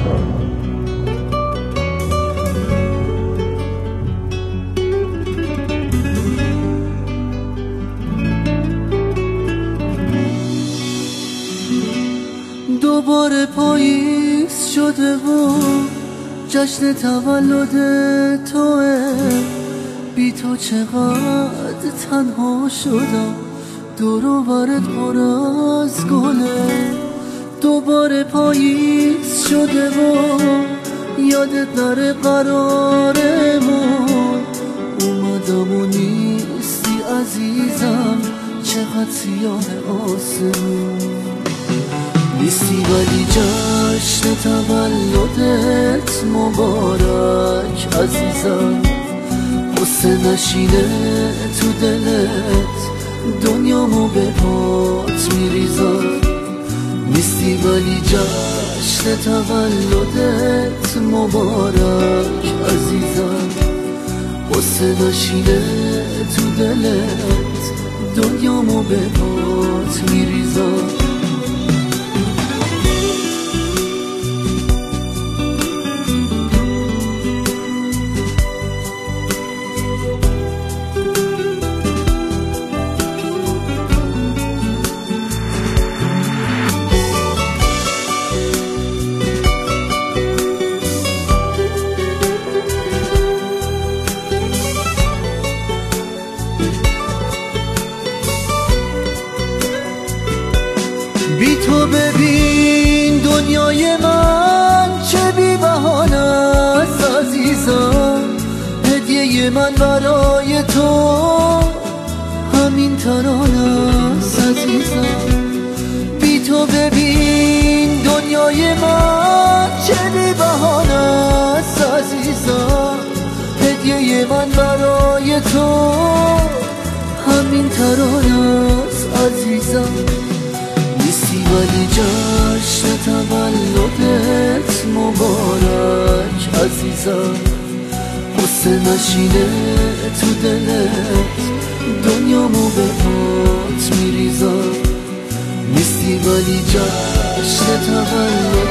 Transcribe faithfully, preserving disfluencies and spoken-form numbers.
دوباره پاییز شده و جشن تولد توه، بی تو چقدر تنها شدم، دور و برت پر از گله. دوباره پاییز شده و یادت نره قرارمون، اومدم و نیستی عزیزم، چقدر سیاه آسمون. نیستی ولی جشن تولدت مبارک عزیزم، قصه نشینه تو دلت، دنیامو به پات میریزم. نیستی ولی جشن تولدت مبارک عزیزم، قصه نشینه تو دلت، دنیامو به پات میریزم. بی تو ببین دنیای من چه بی بهانه است عزیزم، هدیه من برای تو همین ترانه است عزیزم. بی تو ببین دنیای من چه بی بهانه است عزیزم، هدیه من برای تو همین ترانه است عزیزم. نیستی ولی جشن تولدت مبارک عزیزم، قصه نشینه تو دلت، دنیامو به پات میریزم. نیستی ولی جشن تولدت